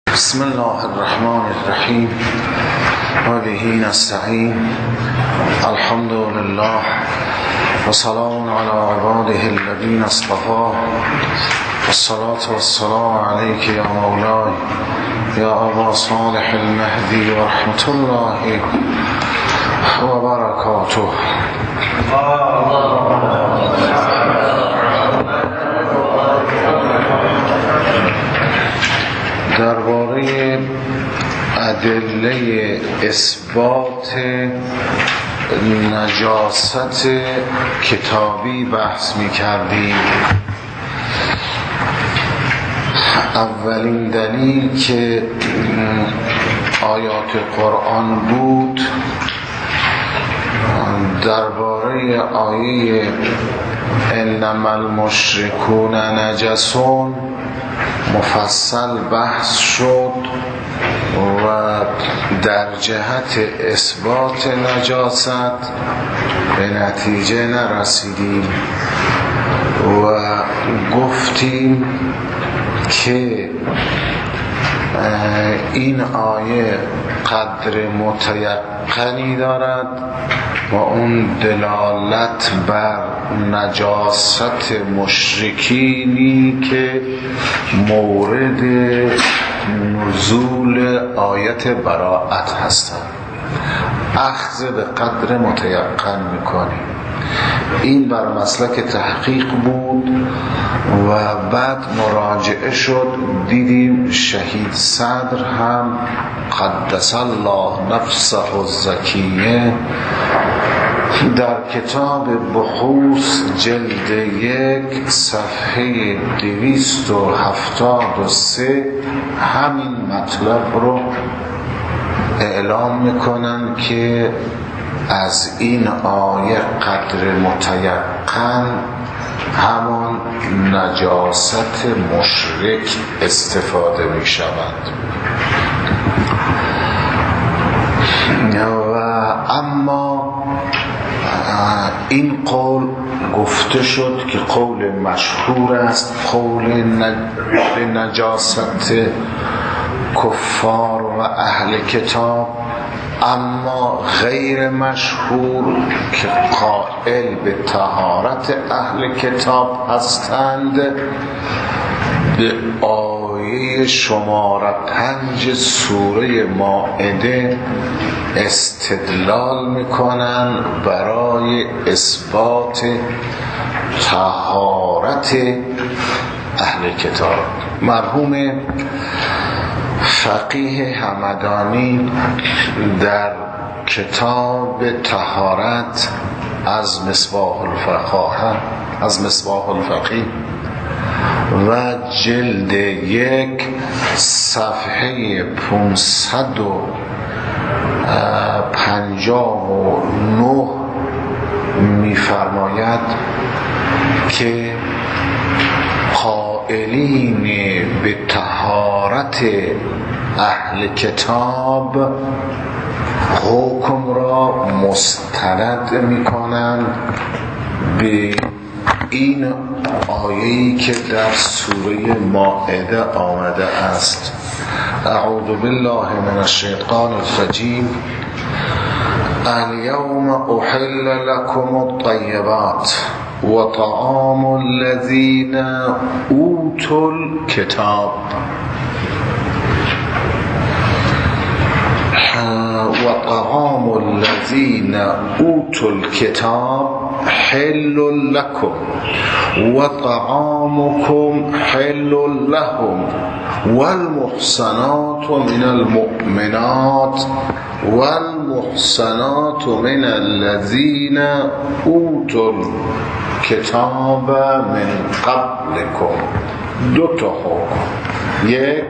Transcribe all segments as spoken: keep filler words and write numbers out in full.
بسم الله الرحمن الرحیم و به نستعین. الحمد لله و سلام علی عباده الذین اصطفی. والصلاة والسلام علیک یا مولای یا ابا صالح المهدی و رحمت الله و برکاته. درباره ادله اثبات نجاست کتابی بحث می کردیم. اولین دلیل که آیات قرآن بود درباره آیه انما المشرکون نجسون مفصل بحث شد و در جهت اثبات نجاست به نتیجه نرسیدیم و گفتیم که این آیه قدر متیقنی دارد و اون دلالت بر نجاست مشرکینی که مورد نزول آیت براءت هستند اخذ به قدر متیقن میکنیم. این بر مسلک تحقیق بود و بعد مراجعه شد، دیدیم شهید صدر هم قدس الله نفسه الزکیه در کتاب بحوث جلد یک صفحه دویست و هفتاد و سه همین مطلب رو اعلام میکنن که از این آیه قدر متیقن همان نجاست مشرک استفاده می شود. و اما این قول گفته شد که قول مشهور است، قول نجاست کفار و اهل کتاب، اما غیر مشهور که قائل به طهارت اهل کتاب هستند به آیه شماره پنج سوره مائده استدلال میکنن برای اثبات طهارت اهل کتاب. مرحوم فقیه همدانی در کتاب طهارت از مصباح الفقاهه از مصباح الفقیه و جلد یک صفحه پانصد و پنجاه و نه می‌فرماید که قائلین به طهارت اهل کتاب حکم را مستند می‌کنند به این آیه‌ای که در سوره مائده آمده است. اعوذ بالله من الشیطان الرجیم. اليوم احل لكم الطیبات و طعام الذین اوتوا الکتاب و طعام الذین اوتوا الکتاب حل لكم و طعامكم حل لهم والمحصنات من المؤمنات والمحصنات من الذين اوتوا الكتاب من قبلكم. دو تا حکم. یک،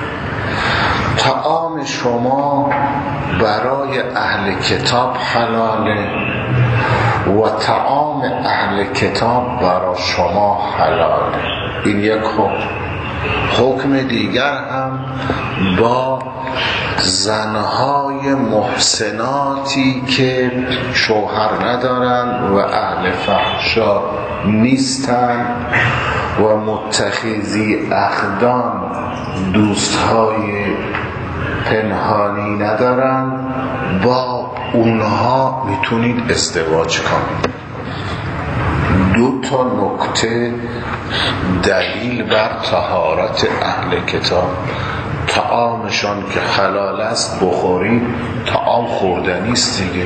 طعام شما برای اهل کتاب حلاله و طعام اهل کتاب برای شما حلاله. این یک حکم. حکم دیگر هم با زنهای محسناتی که شوهر ندارند و اهل فحشا نیستند و متخذی اخدان دوستهای پنهانی ندارن، با اونها میتونید ازدواج کنید. دو تا نکته دلیل بر طهارت اهل کتاب: طعامشان که حلال است بخورید، طعام خوردنی است دیگه،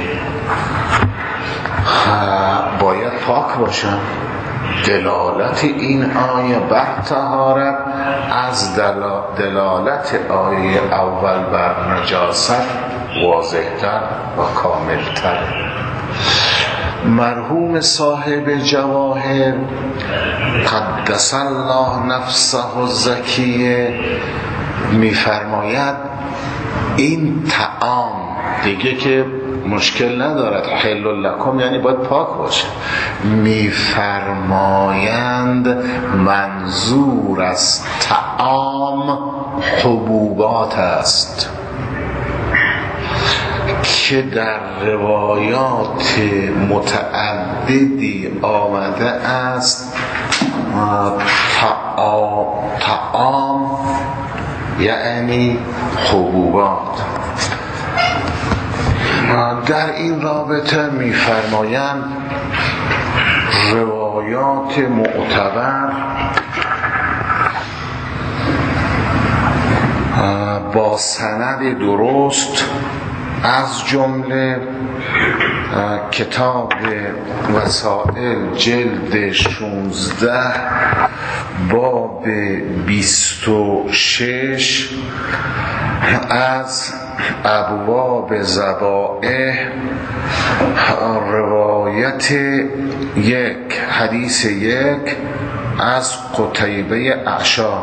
باید پاک باشن. دلالت این آیه بر طهارت از دلالت آیه اول بر نجاست واضح‌تر و کامل‌تر. مرحوم صاحب جواهر قدس الله نفسه الزکیه می‌فرماید این طعام دیگه که مشکل ندارد، حل لکم یعنی باید پاک باشه. میفرمایند منظور از طعام حبوبات است که در روایات متعددی آمده است طعام یعنی حبوبات. در این رابطه می‌فرمایند روایات معتبر با سند درست از جمله کتاب وسائل جلد شانزده باب بیست و شش از ابواب ذبائح روایت یک حدیث یک از قتیبه اعشا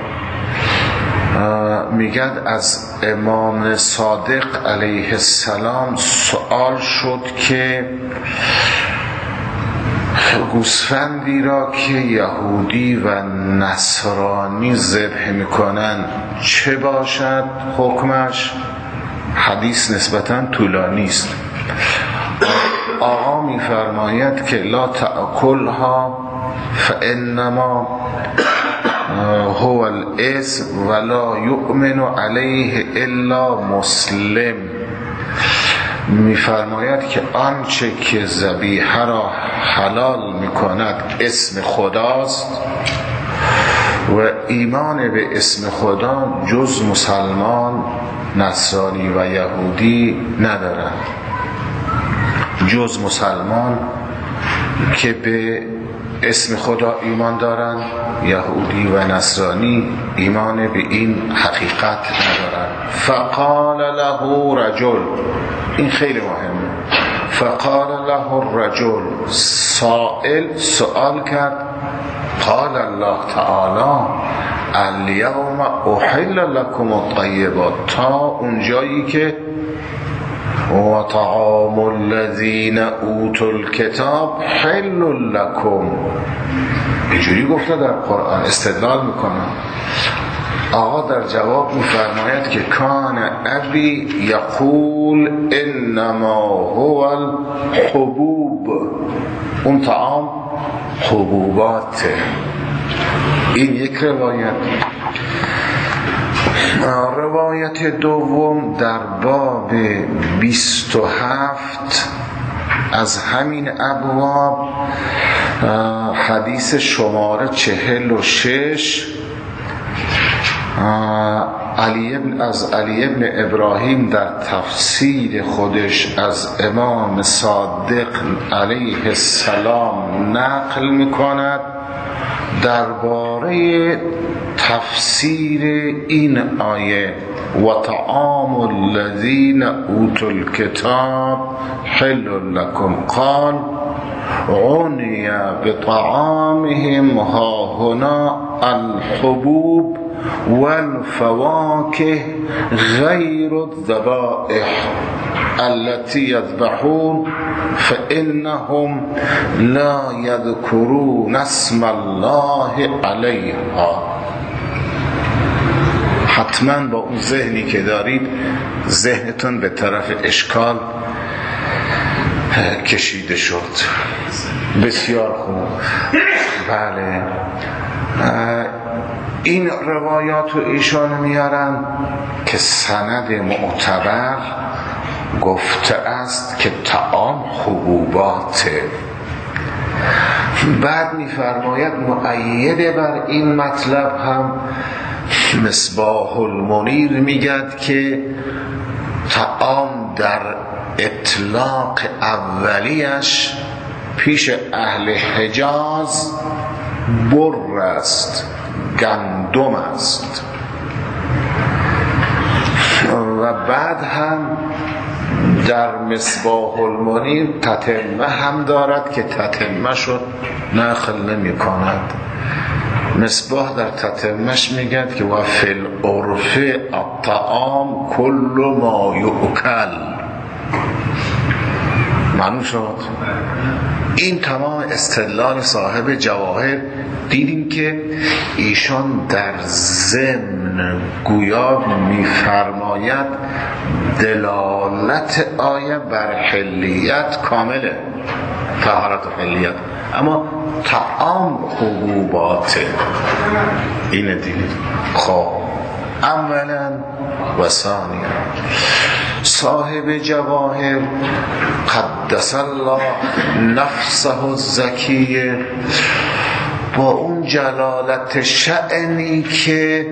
میگد از امام صادق علیه السلام سوال شد که گوسفندی را که یهودی و نصرانی ذبح میکنن چه باشد حکمش؟ حدیث نسبتاً طولانی است. آقا میفرماید که لا تأکلها فانما هو الاسم ولا یؤمن علیه الا مسلم. میفرماید که آنچه که ذبیحه را حلال میکند اسم خداست و ایمان به اسم خدا جز مسلمان، نصرانی و یهودی ندارند. جز مسلمان که به اسم خدا ایمان دارند، یهودی و نصرانی ایمان به این حقیقت ندارند. فقال له رجل، این خیلی مهمه، فقال له الرجل، سائل سوال کرد، قال الله تعالی الیوم احل لكم الطیبات، تا اونجایی که و طعام الذین اوتوا الکتاب حل لكم، اینجوری گفته در قرآن، استدلال میکنم. آقا در جواب میفرماید که کان ابی یقول انما هو الحبوب، اون طعام حبوباته. این یک روایت. روایت دوم در باب بیست و هفت از همین ابواب، حدیث شماره چهل و شش، علی ابن از علی ابن ابراهیم در تفسیر خودش از امام صادق علیه السلام نقل میکند درباره تفسیر این آیه و طعام الذین اوتوا الکتاب حل لكم، قال عنی بطعامهم ها هنا الحبوب والفواكه غير الذبائح التي يذبحون فإنهم لا يذكرون اسم الله عليها. حتما با اون ذهنی که دارید ذهنتون به طرف اشکال کشیده شد. بسیار خوب. بله، این روایات رو ایشان میارن که سند معتبر گفته است که طعام حبوباته. بعد میفرماید مؤید بر این مطلب هم مصباح المنیر میگد که طعام در اطلاق اولیش پیش اهل حجاز بر است، گندم است، و بعد هم در مصباح المنیر تتمه هم دارد که تتمه شد نقل نمی کند. مصباح در تتمهش میگد که و فی العرف الطعام کل ما یؤکل. معلوم شد؟ این تمام استدلال صاحب جواهر. دیدیم که ایشان در ضمن گویا میفرماید دلالت آیه بر حلیت کامله، طهارت و حلیت، اما طعام حبوباته. اینه دیدید. خب اولا و ثانیا صاحب جواهر قدس الله نفسه الزکیه با اون جلالت شأنی که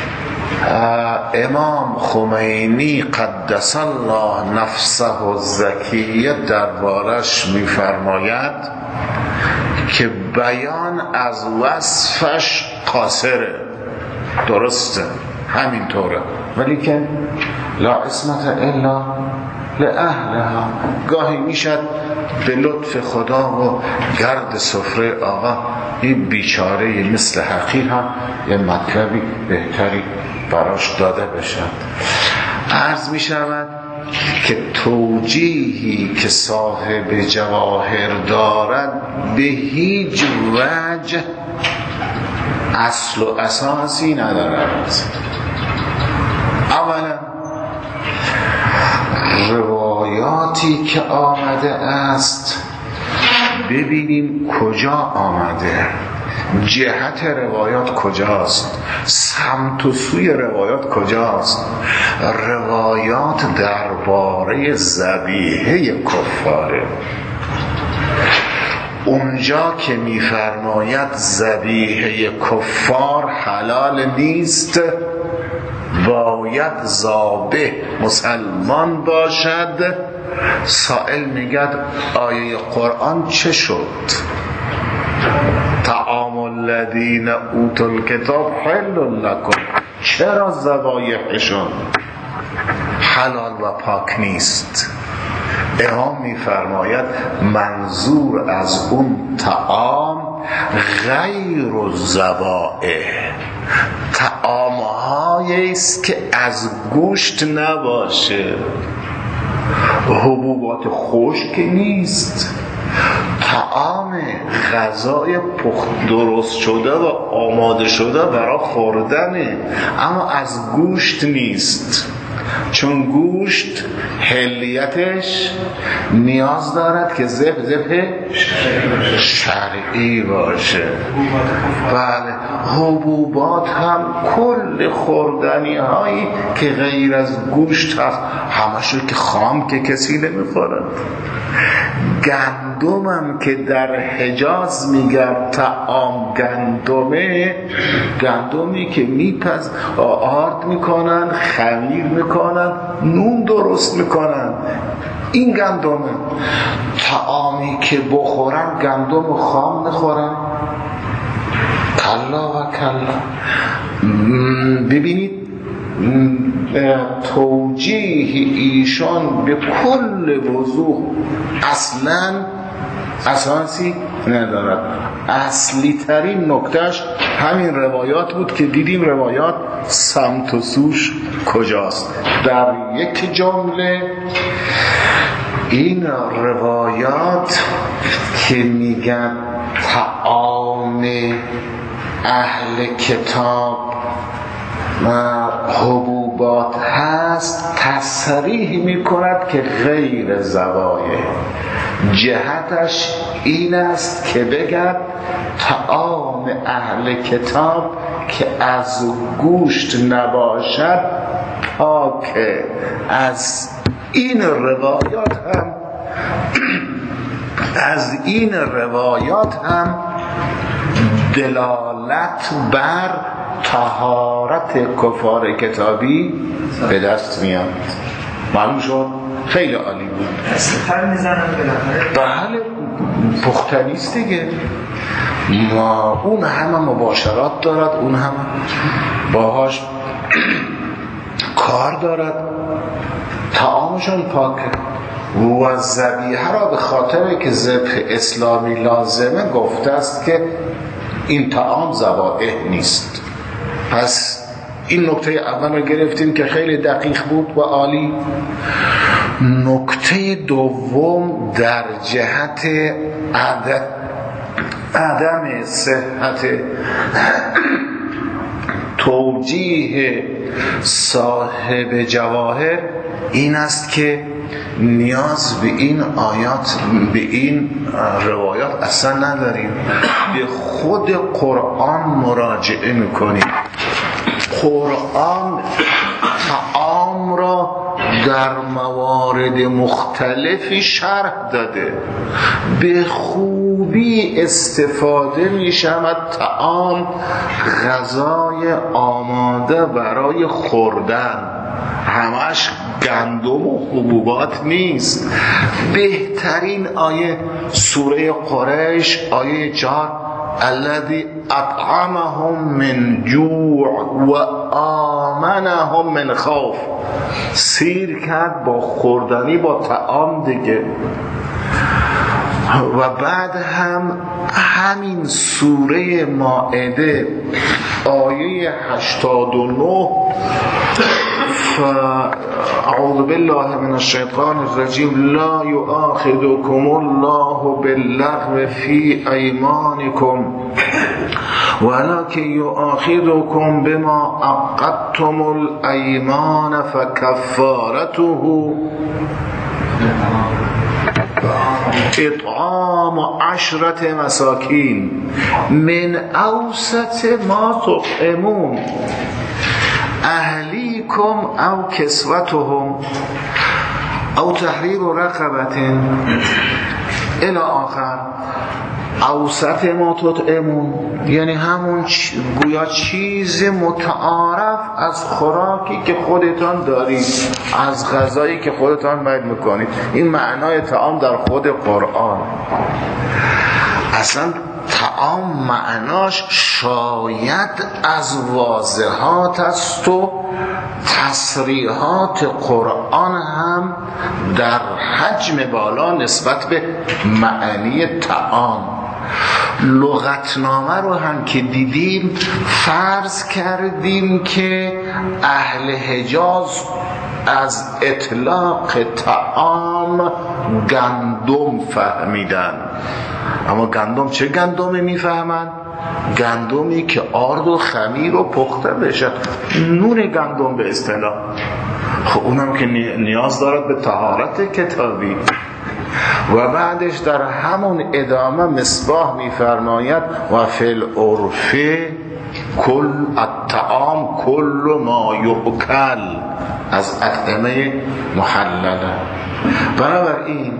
امام خمینی قدس الله نفسه الزکیه دربارش میفرماید که بیان از وصفش قاصره، درسته، همینطوره، ولی که لا عصمت الا لأهلها. گاهی میشد به لطف خدا و گرد سفره آقا این بیچاره مثل حقیر هم یه مطلبی بهتری براش داده بشد. عرض می شود که توجیهی که صاحب جواهر دارد به هیچ وجه اصل و اساسی ندارد. اولا روایاتی که آمده است ببینیم کجا آمده، جهت روایات کجاست، سمت و سوی روایات کجاست. روایات درباره ذبیحه کفاره، اونجا که میفرماید ذبیحه کفار حلال نیست، باید ذابح مسلمان باشد. سائل میگد آیه قرآن چه شد؟ طعام الذین اوتوا الکتاب حل لکم، چرا ذبایحشون حلال و پاک نیست؟ امام میفرماید منظور از اون طعام غیر الذبائح، طعام‌هایی است که از گوشت نباشه، حبوبات خشک نیست، طعام غذای پخت درست شده و آماده شده برای خوردنه، اما از گوشت نیست، چون گوشت حلیتش نیاز دارد که ذبح ذبح شرعی باشه. بله، حبوبات هم کل خوردنی هایی که غیر از گوشت هست همشو که خام که کسی نمیخورد. گندمم که در حجاز میگرد طعام گندمه، گندمی که میپز آرد میکنن، خمیر میکنن، نون درست میکنن، این گندمه. طعامی که بخورن گندم خام نخورن، کلا و کلا. ببینید توجیه ایشان به کل وضوح اصلا اساسی ندارد. اصلی ترین نکتهش همین روایات بود که دیدیم روایات سمت و سوش کجاست. در یک جمله این روایات که میگن طعام اهل کتاب حبوبات هست، تصریح میکند که غیر ذبایح. جهتش این است که بگد طعام اهل کتاب که از گوشت نباشد پاکه. از این روایات هم از این روایات هم دلالت بر طهارت کفار کتابی به دست میاد. معلوم شد؟ خیلی عالی بود. استفر میزنن بالاخره. بله پختنیست دیگه. ما اون همه مباشرات دارد، اون همه باهاش کار دارد، طعامشان پاکه و ذبیحه را به خاطر که ذبح اسلامی لازمه گفته است که این طعام ذبائح نیست. پس این نکته اول رو گرفتیم که خیلی دقیق بود و عالی. نکته دوم در جهت عدم عدم صحت توجیه صاحب جواهر این است که نیاز به این آیات به این روایات اصلا نداریم، به خود قرآن مراجعه میکنیم. قرآن طعام را در موارد مختلفی شرح داده، به خوبی استفاده می شود طعام غذای آماده برای خوردن، همش گندم و حبوبات نیست. بهترین آیه سوره قریش آیه چهار الذی اطعمهم من جوع و آمنهم من خوف، سیر کرد با خوردنی با طعام دیگه. و بعد هم همین سوره مائده آیه هشتاد و نه اعوذ بالله من الشیطان الرجیم لا یؤاخذکم الله باللغو فی ایمانکم ولکن یؤاخذکم بما عقدتم الایمان فکفارته اطعام عشرة مساکین من اوسط ما تطعمون اهلیکم او کسوتهم او تحریر رقبة الی آخر. اوسط ما تطعمون یعنی همون گویا چیز متعارف از خوراکی که خودتان دارید، از غذایی که خودتان باید میکنید. این معنای طعام در خود قرآن. اصلا طعام معناش شاید از واضحات است و تصریحات قرآن هم در حجم بالا نسبت به معنی طعام. لغتنامه رو هم که دیدیم فرض کردیم که اهل حجاز از اطلاق طعام گندم فهمیدن. اما گندم چه گندمی میفهمن؟ گندمی که آرد و خمیر و پخته بشه، نون گندم به اصطلاح. خب اونم که نیاز دارد به طهارت کتابی. و بعدش در همون ادامه مصباح میفرماید و فی العرف کل الطعام کل ما یؤکل از اطعمه محلله. بنابراین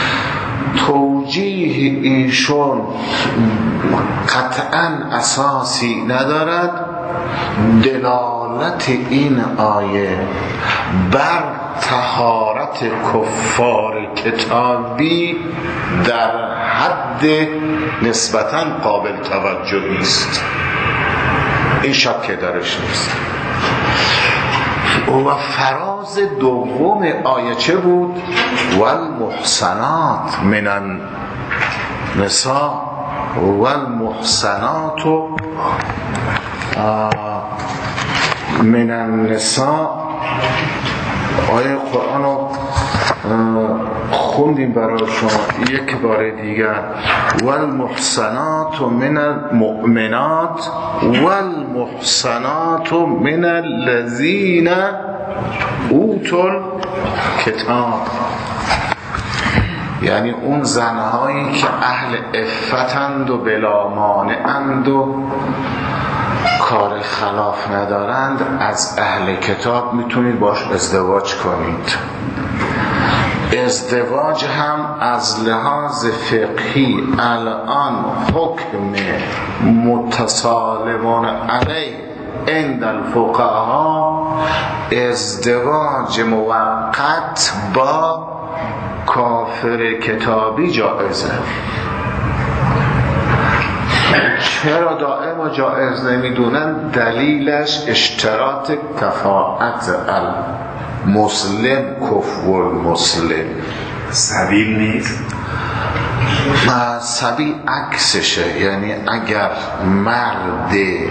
توجیه ایشون قطعا اساسی ندارد. دلالت این آیه بر طهارت کفار کتابی در حد نسبتاً قابل توجهی است، این شک درش نیست. و فراز دوم آیه چه بود؟ والمحصنات من النساء والمحصنات من النساء. آیه قرآن رو خوندیم برای شما یک بار دیگر. والمحصنات من المؤمنات والمحصنات من الذین اوتوا الکتاب، یعنی اون زنهایی که اهل عفتند و بلا مانعند و کار خلاف ندارند از اهل کتاب میتونید باش ازدواج کنید. ازدواج هم از لحاظ فقهی الان حکم متسالمون علیه عند الفقها ازدواج موقت با کافر کتابی جائزه. چرا دائم و جائز نمیدونن؟ دلیلش اشتراط کفاءت المسلم کفو المسلم. سبیل نیست؟ سبیل عکسشه، یعنی اگر مرد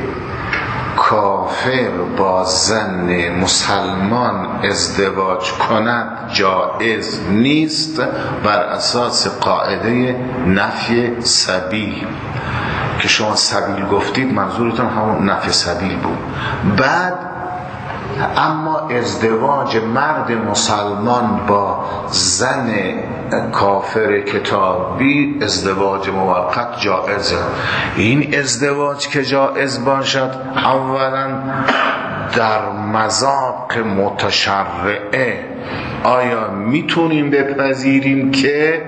کافر با زن مسلمان ازدواج کند جائز نیست بر اساس قاعده نفی سبیل که شما سبیل گفتید منظورتون همون نفی سبیل بود. بعد اما ازدواج مرد مسلمان با زن کافر کتابی ازدواج موقت جائزه. این ازدواج که جائز باشد اولا در مذاق متشرعه آیا میتونیم بپذیریم که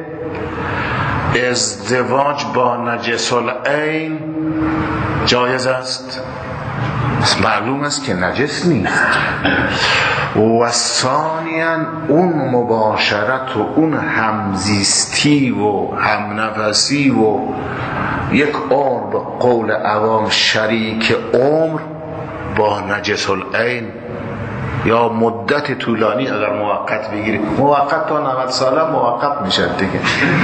ازدواج با نجس العین جایز است؟ معلوم است که نجس نیست. و ثانیاً اون مباشرت و اون همزیستی و همنفسی و یک عمر به قول عوام شریک عمر با نجس العین یا مدت طولانی اگر موقت بگیری، موقت تا نود ساله موقت میشه دیگه.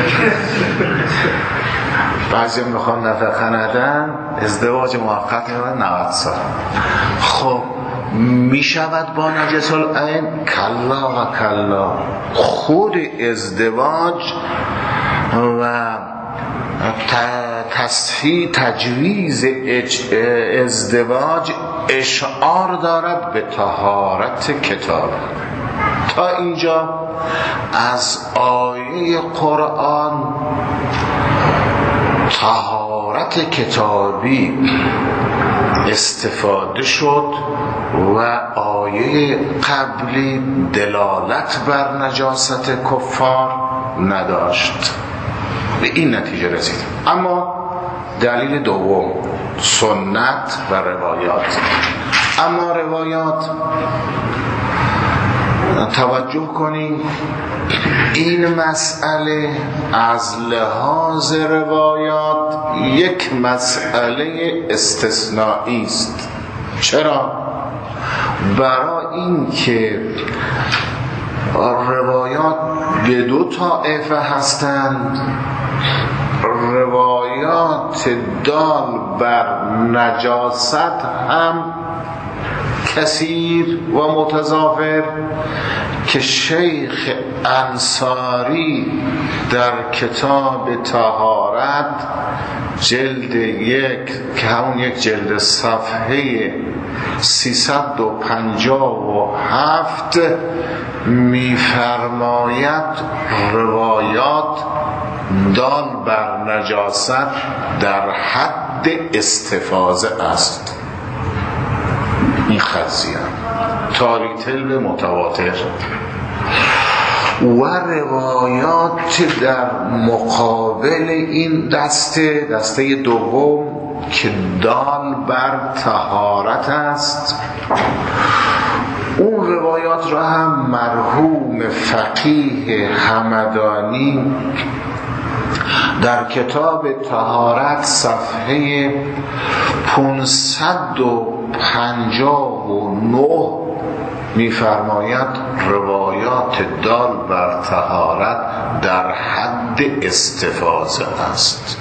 بعضی میخوان نفقه ندن ازدواج موقت میکنن نود سال. خب میشود با نجس العین؟ کلا و کلا. خود ازدواج و تصحیح تجویز ازدواج اشعار دارد به طهارت کتاب. تا اینجا از آیه قرآن طهارت کتابی استفاده شد و آیه قبلی دلالت بر نجاست کفار نداشت. به این نتیجه رسید. اما دلیل دوم سنت و روایات. اما روایات توجه کنید این مسئله از لحاظ روایات یک مسئله استثنایی است. چرا؟ برای این که روایات به دو طایفه هستند. روایات دال بر نجاست هم کثیر و متضافر که شیخ انصاری در کتاب طهارت جلد یک که همون یک جلد صفحه سیصد و پنجاه و هفت میفرماید روایات دال بر نجاست در حد استفاضه است. این خزیه تاریتل به متواتر و روایات در مقابل این دسته دسته دوم که دال بر طهارت است. اون روایات را هم مرحوم فقیه همدانی در کتاب طهارت صفحه پانصد و پنجاه و نه می‌فرماید روایات دال بر طهارت در حد استفاضه است.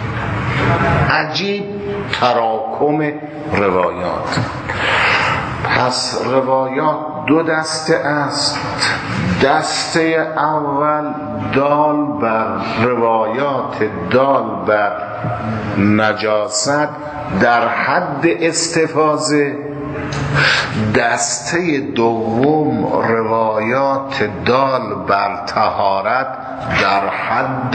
عجیب تراکم روایات. پس روایات دو دسته است. دسته اول دال بر روایات دال بر نجاست در حد استفاضه. دسته دوم روایات دال بر طهارت در حد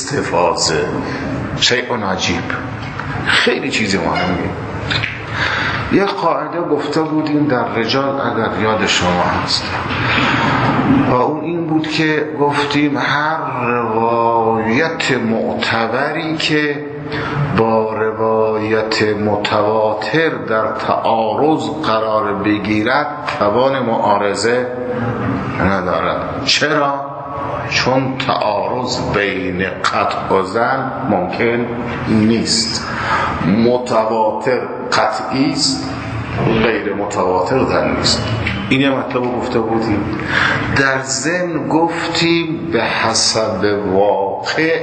استفاضه. شیء عجیب، خیلی چیز مهمی. یک قاعده گفته بودیم در رجال اگر یاد شما هست و اون این بود که گفتیم هر روایت معتبری که با روایت متواتر در تعارض قرار بگیرد توان معارضه ندارد. چرا؟ چون تعارض بین قطع و ظن ممکن نیست. متواتر قطعی است، غیر متواتر ظن نیست. این یه مطلب گفته بودیم. در ضمن گفتیم به حسب واقع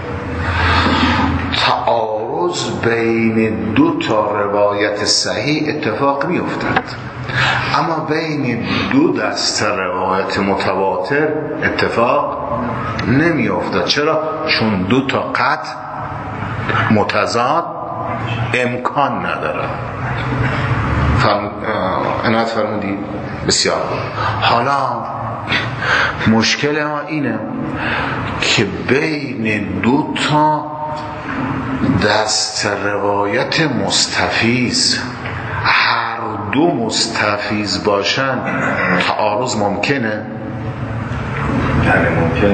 تعارض بین دو تا روایت صحیح اتفاق می افتد، اما بین دو دسته روایت متواتر اتفاق نمی افتد. چرا؟ چون دو تا قطع متضاد امکان نداره. فرم... عنایت فرمودید؟ بسیار. حالا مشکل ما اینه که بین دو تا دست روایت مستفیض، هر دو مستفیض باشن، تعارض ممکنه؟ بله ممکنه.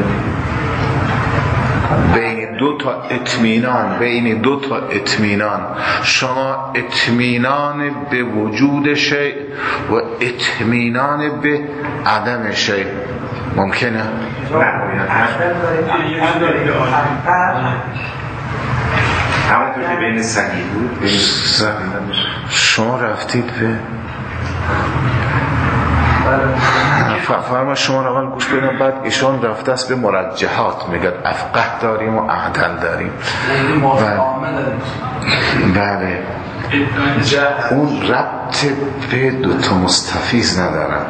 بین دو تا اطمینان، بین دو تا اطمینان، شما اطمینان به وجود شیء و اطمینان به عدم شیء ممکنه؟ همونطور که بین صحیح بود بین شما رفتید به فرما شما رو اول گوش بدن، بعد ایشان رفته است به مرجحات، میگه افقه داریم و اعدل داریم. بله اون ربط به دو تا مستفیض ندارن.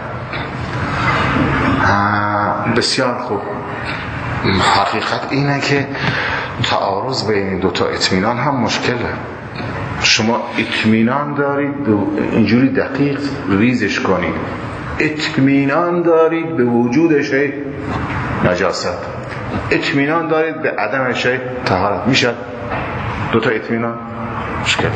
بسیار خوب. حقیقت اینه که تعارض بین دو تا اطمینان هم مشکله. شما اطمینان دارید اینجوری دقیق ریزش کنید، اطمینان دارید به وجود شیء نجاست، اطمینان دارید به عدم شیء طهارت، میشه دو تا اطمینان مشکل.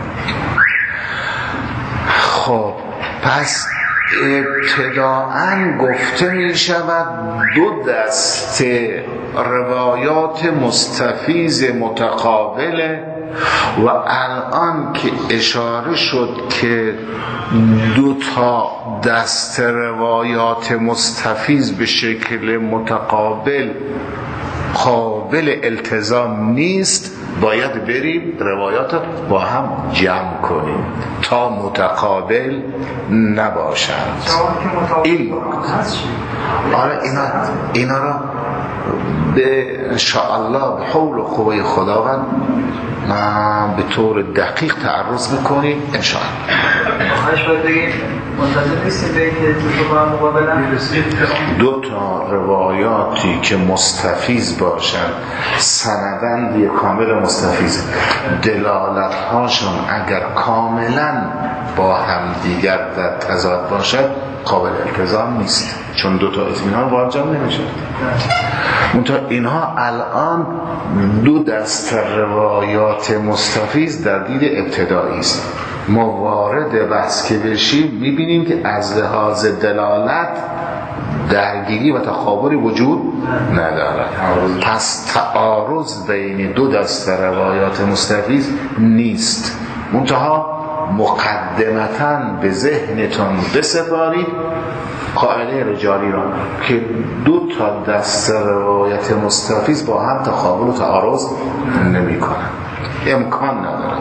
خب پس ابتداءً گفته می شود دو دسته روایات مستفیض متقابله و الان که اشاره شد که دو تا دسته روایات مستفیض به شکل متقابل قابل التزام نیست، باید بریم روایات با هم جمع کنیم تا متقابل نباشند. این آره اینا اینا را به انشاءالله به حول و قوه خداوند به طور دقیق تعرض بکنیم انشاءالله. آخرش باید بگیم منتظر نیستیم به اینکه دو تا مقابلن دو تا روایاتی که مستفیض باشند، سندن یه کامل مستفیض، دلالت هاشون اگر کاملا با هم دیگر در تضاد باشد قابل التزام نیست، چون دو تا اطمینان واجب نمیشه. منتها اینها الان دو دسته روایات مستفیض در دید ابتدایی است. ما وارد بحث که بشیم میبینیم که از لحاظ دلالت درگیری و تقابلی وجود ندارد. پس تعارض بین دو دسته روایات مستفیض نیست. منتها مقدمتاً به ذهنتون بسپارید قاعده رجالی را که دو تا دسته روایت مستفیض با هم تقابل و تعارض نمی کنن، امکان ندارن.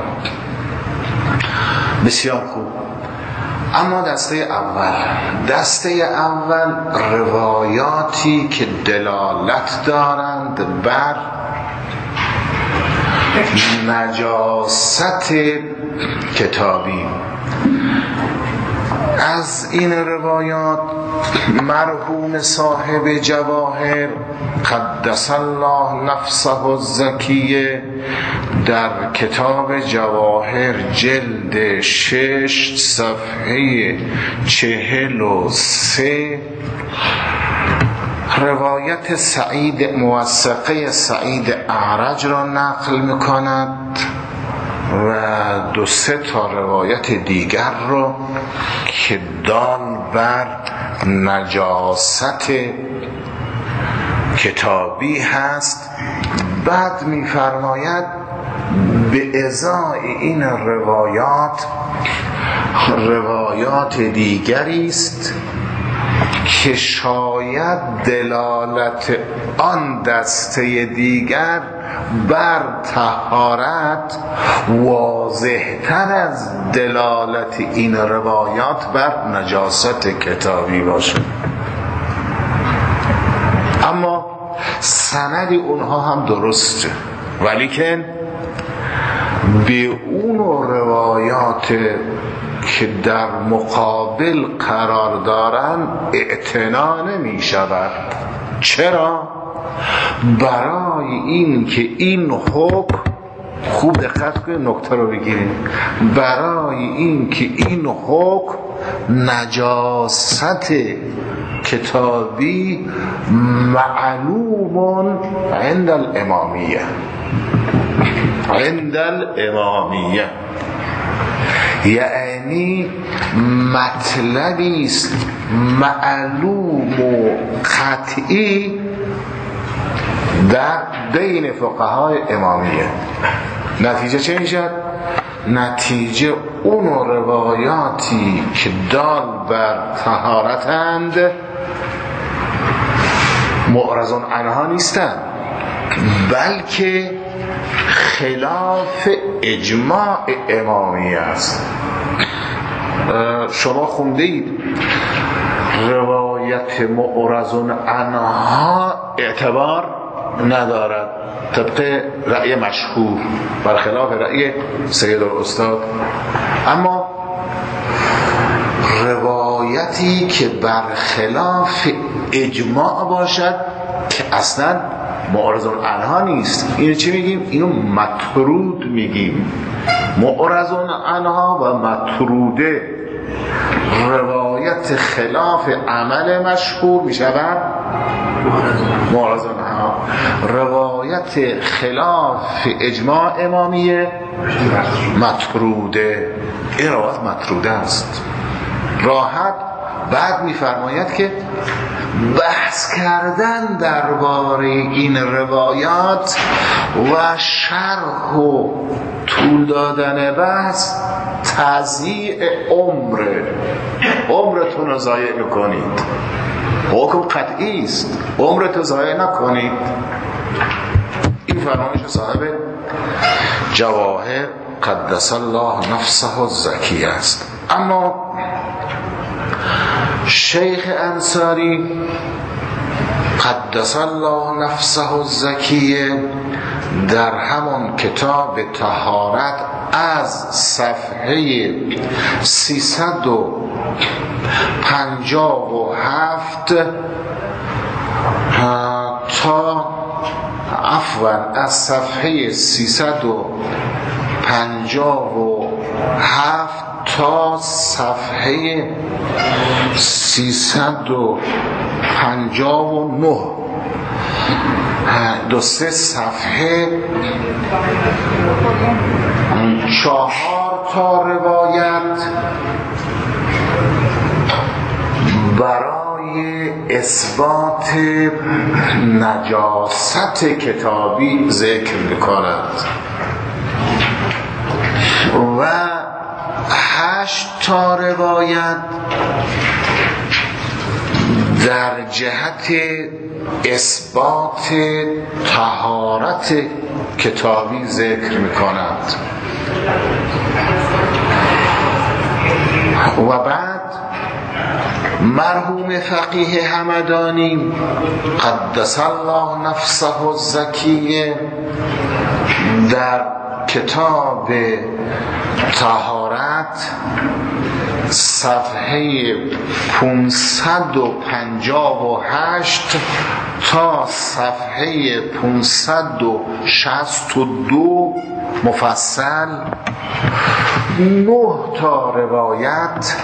بسیار خوب. اما دسته اول دسته اول روایاتی که دلالت دارند بر نجاست کتابی. از این روایات مرحوم صاحب جواهر قدس الله نفسه الزکیه در کتاب جواهر جلد شش صفحه چهل و سه روایت سعید موثقه سعید اعرج را نقل می‌کند و دو سه تا روایت دیگر رو که دال بر نجاست کتابی هست. بعد می‌فرماید به ازای این روایات روایات دیگری است که شاید دلالت آن دسته دیگر بر طهارت واضح‌تر از دلالت این روایات بر نجاست کتابی باشه، اما سند اونها هم درسته، ولیکن به اون روایات که در مقابل قرار دارن اعتنا نمی شود. چرا؟ برای این که این حکم، خوب دقت کنید نکته رو بگیرید، برای این که این حکم نجاست کتابی معلوم عند الامامیه عند الامامیه یعنی مطلبی است معلوم و قطعی در بین فقهای امامیه. نتیجه چه میشد؟ نتیجه اون روایاتی که دال بر طهارتند معرض عنها نیستند، بلکه خلاف اجماع امامی است. شما خونده اید روایت معرض عنها اعتبار ندارد طبق رأی مشهور، برخلاف رأی سید الاستاد، اما روایتی که برخلاف اجماع باشد که اصلا معرض عنها نیست، اینو چی میگیم؟ اینو مطرود میگیم. معرض عنها و مطروده روایت خلاف عمل مشهور میشود معرض عنها، روایت خلاف اجماع امامیه مطروده. این روایت مطروده است. راحت بعد میفرماید که بحث کردن درباره این روایات و شرح و طول دادن بحث تضییع عمر عمرتون رو ضایع میکنید. حکم قطعی است، عمرتون ضایع نکنید. این فرمایش صاحب جواهر قدس الله نفسه الزکی است. اما شیخ انصاری قدس الله نفسه الزکیه در همان کتاب طهارت از صفحه سیصد و پنجاه و هفت تا عفوا از صفحه سیصد و پنجاه و هفت تا صفحه سیصد و پنجاه و نه، دو سه صفحه چهار تا روایت برای اثبات نجاست کتابی ذکر می‌کند و هشت تا روایت در جهت اثبات طهارت کتابی ذکر می‌کند. و بعد مرحوم فقیه همدانی قدس الله نفسه الزکیه در کتاب طهارت صفحه پانصد و پنجاه و هشت تا صفحه پانصد و شصت و دو مفصل نه تا روایت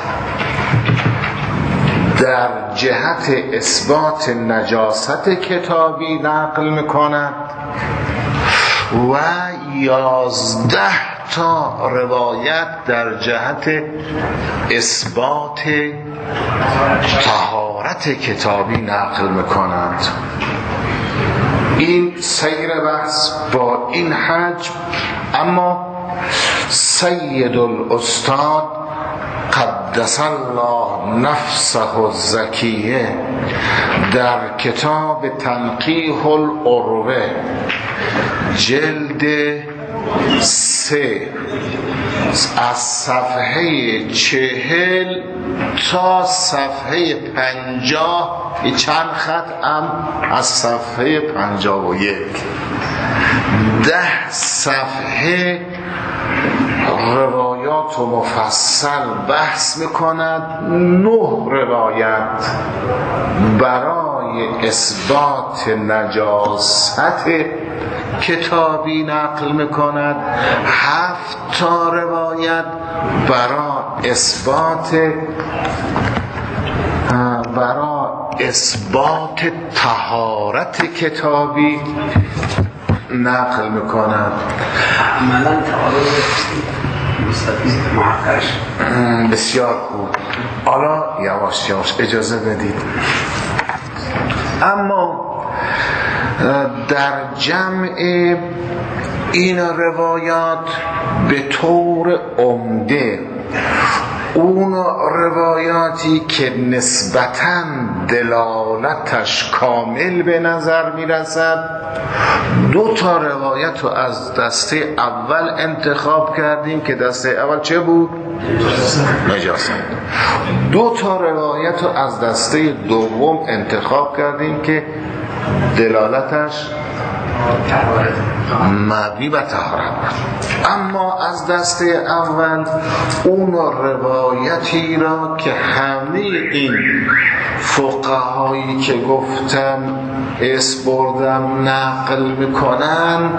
در جهت اثبات نجاست کتابی نقل میکند و یازده تا روایت در جهت اثبات طهارت کتابی نقل میکنند. این سیر بحث با این حجم. اما سید الاستاد قدس الله نفسه الزکیه در کتاب تنقیح العروه جلد سه از صفحه چهل تا صفحه پنجاه، چند خط هم از صفحه پنجاه و یک، ده صفحه روایات و مفصل بحث میکند. نه روایت برای اثبات نجاست کتابی نقل میکند، هفت تا روایت برای اثبات برای اثبات طهارت کتابی نقل میکند. عملا تعارض مستفید محققش. بسیار خوب. حالا یواش یواش اجازه بدید. اما در جمع این روایات به طور عمده اون روایاتی که نسبتاً دلالتش کامل به نظر میرسد، دو تا روایت رو از دسته اول انتخاب کردیم که دسته اول چه بود؟ نجاست. دو تا روایت رو از دسته دوم انتخاب کردیم که دلالتش مبنی بر طهارت. اما از دسته اول اون روایتی را که همه این فقهایی که گفتم اس بردم نقل میکنن،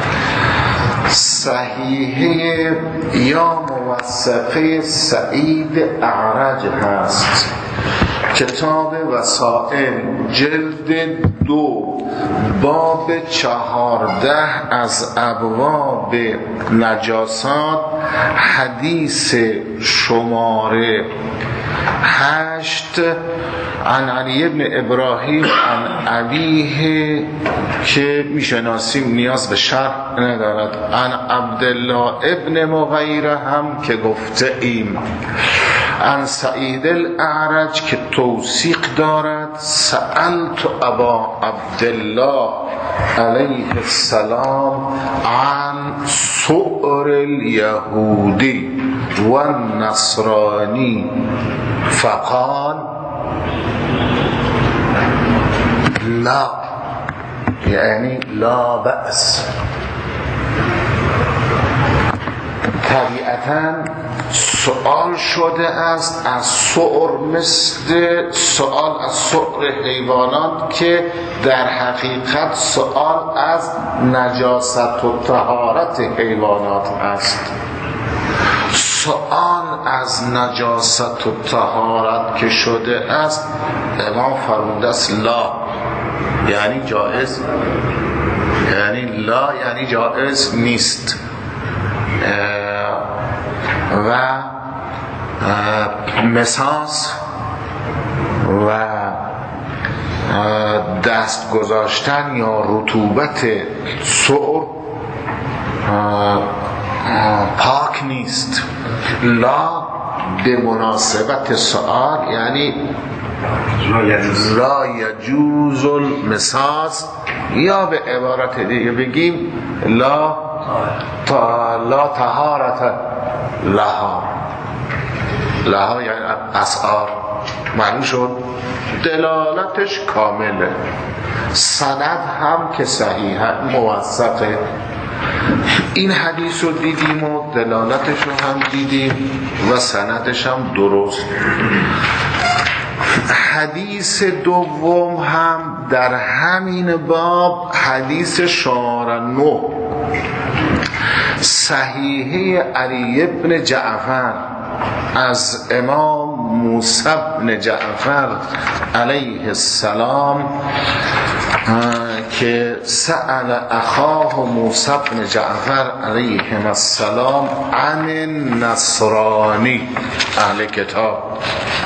صحیحه یا موثقه سعید اعرج هست. کتاب وسائل جلد دو باب چهارده از ابواب نجاسات حدیث شماره هشت عن علی ابن ابراهیم عن ابیه که میشناسیم نیاز به شرح ندارد، عن عبدالله ابن مغیره هم که گفته ایم، عن سعید الاعرج که توثیق دارد، سألت ابا عبدالله علیه السلام عن سؤر الیهودی و النصرانی فقال لا، یعنی لا بأس. طبیعتاً سؤال شده است از سؤر، مثل سؤال از سؤر حیوانات که در حقیقت سؤال از نجاست و طهارت حیوانات است. سؤال از نجاست و طهارت که شده است، امام فرموده است لا، یعنی جائز، یعنی لا یعنی جائز نیست. و مساس و دست گذاشتن یا رطوبت سؤر پاک نیست. لا به مناسبت سؤال یعنی لا یجوز المساس، یا به عبارت دیگه بگیم لا تا لا طهارت لها. لها یعنی اسعار. معنی شد دلالتش کامله. سند هم که صحیحه موثقه. این حدیث رو دیدیم و دلالتش رو هم دیدیم و سندش هم درست. حدیث دوم هم در همین باب، حدیث شماره نه، صحیحه علی ابن جعفر از امام موسی بن جعفر علیه السلام که سأل اخاه موسی بن جعفر علیه السلام عن النصرانی، اهل کتاب،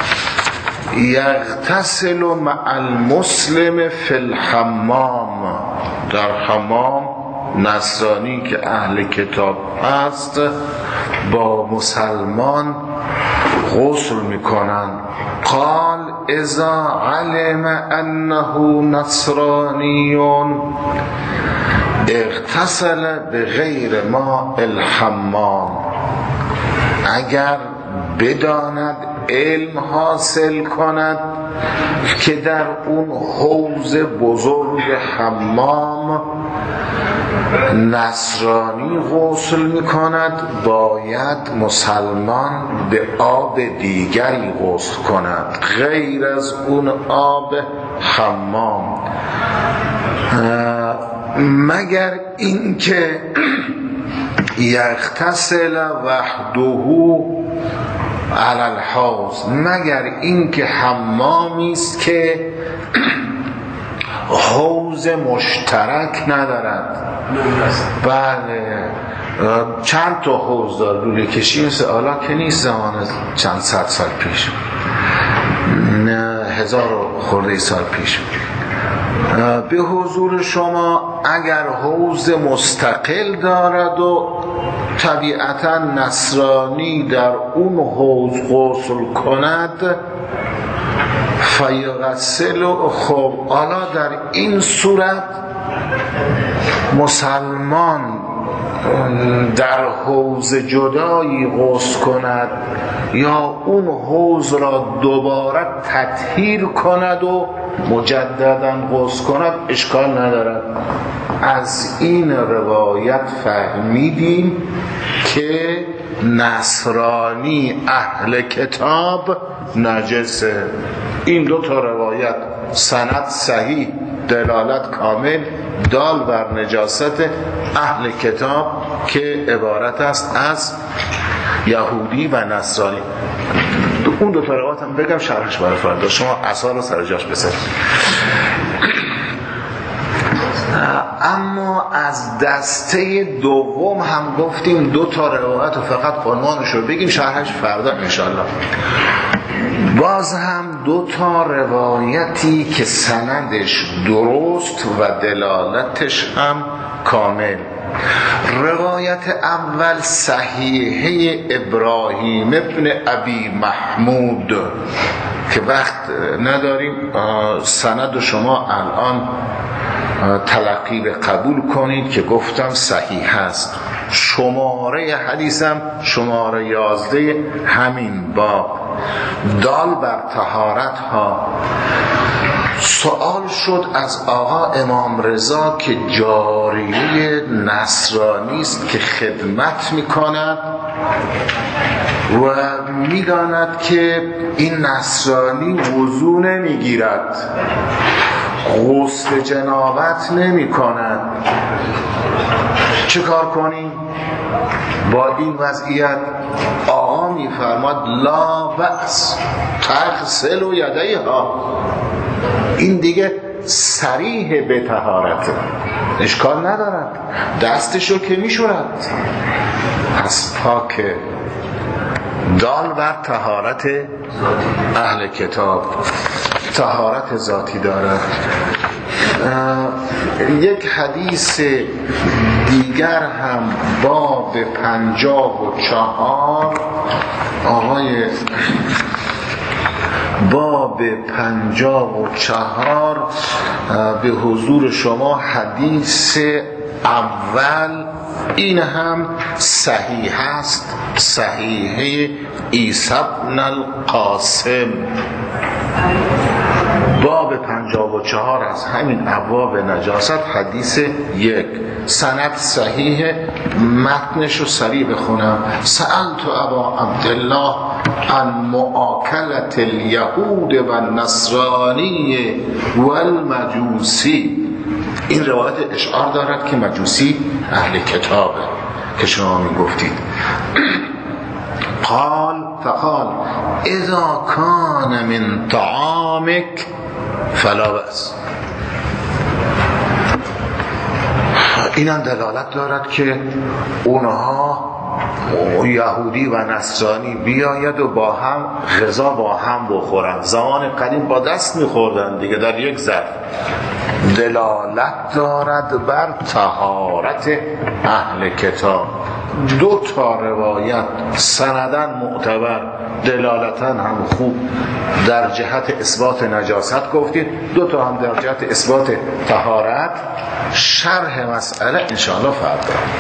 یغتسل مع المسلم فی الحمام، در حمام نصرانی که اهل کتاب هست با مسلمان غسل میکنن. قال اذا علم انه نصرانی اغتسل بغیر ماء الحمام، اگر بداند، علم حاصل کند که در اون حوض بزرگ حمام نصرانی غسل میکند، باید مسلمان به آب دیگری غسل کند غیر از اون آب حمام، مگر اینکه یغتسل وحده علی الحوض، مگر اینکه حمامی است که حوض مشترک ندارد. بله، چند تا حوض داره، لوله کشی مثل حالا که نیست، زمان چند صد سال پیش، نه هزار خورده سال پیش. به حضور شما اگر حوض مستقل دارد و طبیعتا نصرانی در اون حوض غسل کند فیغسل، خب حالا در این صورت مسلمان در حوض جدایی غسل کند یا اون حوض را دوباره تطهیر کند و مجددا غسل کند اشکال ندارد. از این روایت فهمیدیم که نصرانی اهل کتاب نجسه. این دو تا روایت سند صحیح، دلالت کامل، دال بر نجاست اهل کتاب که عبارت است از یهودی و نصرانی. اون دو تا روایت هم بگم شرحش برای فردا، شما اصلا رو سر جاش بذارید. اما از دسته دوم هم گفتیم دو تا روایت و فقط عنوانش رو بگیم، شرحش فردا انشالله. باز هم دو تا روایتی که سندش درست و دلالتش هم کامل. روایت اول صحیحه ابراهیم ابن ابی محمود که وقت نداریم، سند شما الان تلقی به قبول کنید که گفتم صحیح هست. شماره حدیثم شماره یازده همین باب، دال بر طهارت ها. سوال شد از آقا امام رضا که جاریه نصرانی است که خدمت میکند و میداند که این نصرانی وضو نمیگیرد، غسل جنابت نمی کند، چه کار کنیم با این وضعیت؟ آقا می فرماد لا بأس تغسل و یدیها، این دیگه صریح به طهارت، اشکال ندارد، دستشو که می شورد، پس پاکه. دال بر طهارت اهل کتاب، طهارت ذاتی دارد. یک حدیث دیگر هم باب پنجاه و چهار، آقای باب پنجاه و چهار به حضور شما حدیث اول، این هم صحیح است، صحیحه عیسی بن القاسم، باب پنجاه و چهار از همین ابواب نجاست، حدیث یک، سند صحیح. متنش رو سریع بخونم. سألت ابا عبدالله عن مؤاکلة الیهود و النصرانی و المجوسی. این روایت اشعار دارد که مجوسی اهل کتابه که شما می گفتید. قال فقال اذا کان من طعامک فلا بأس. این هم دلالت دارد که اونها یهودی و نصرانی بیاید و با هم غذا با هم بخورند. زمان قدیم با دست میخوردن دیگه در یک ظرف. دلالت دارد بر طهارت اهل کتاب. دو تا روایت سندن معتبر، دلالتا هم خوب در جهت اثبات نجاست گفتید، دو تا هم در جهت اثبات طهارت. شرح مسئله انشاءالله فردا.